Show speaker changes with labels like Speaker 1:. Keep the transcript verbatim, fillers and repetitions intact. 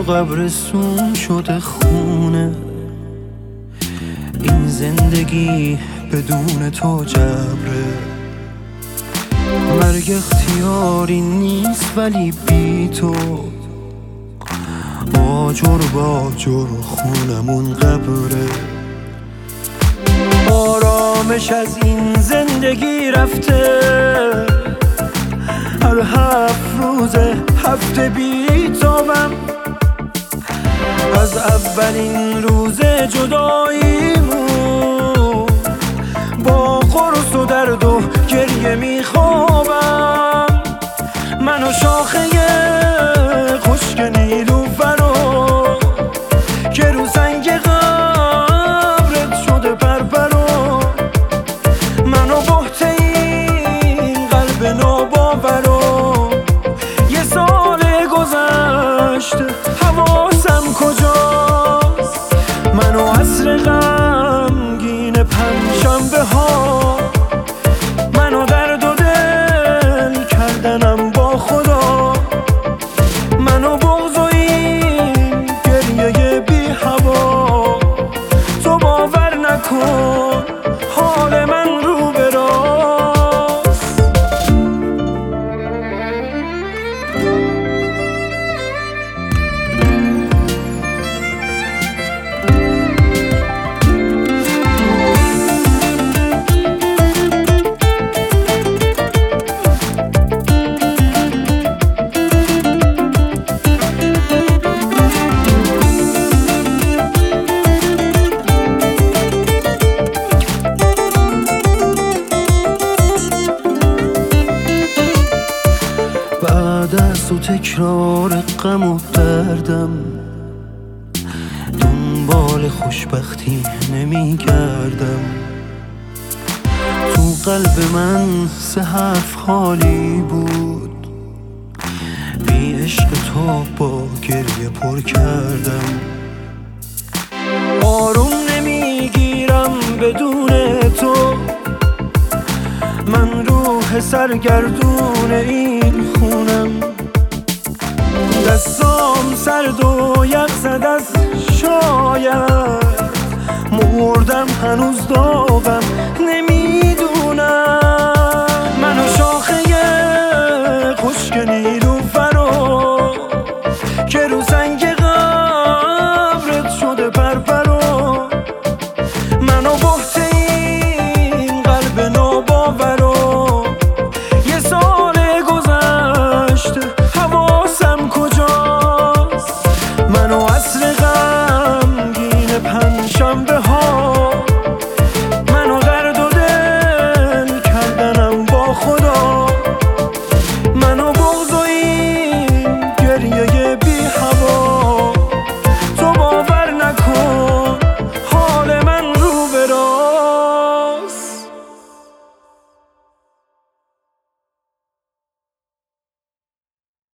Speaker 1: قبرستون شده خونه. این زندگی بدون تو جبره. مرگ اختیاری نیست ولی بی تو آجر باجر خونمون قبره. آرامش از این زندگی رفته. هر هفت روز هفته بی تابم. از اولین روز جداییمون با قرص و درد و گریه میخوابم. من و شاخه خشک نیلوفرو که رو سنگ قبرت شده پرپرو. من و بحت این قلب ناباورو. یه سال گذشته حواسم کجاست؟ من و عصر غمگین پنجشنبه ها. من و درد و دل کردنم با خدا. من و بغض و این گریه بی هوا. تو باور نکن حال من رو به راست. بعد از تو تکرار غم و دردم دنبال خوشبختی نمی گردم. تو قلب من سه حرف خالی بود. بی عشق تو با گریه پر کردم. آروم نمیگیرم بدون تو. من روح سرگردون این خونم. دستام سرد و یخ زد از شاید. مردم هنوز دارم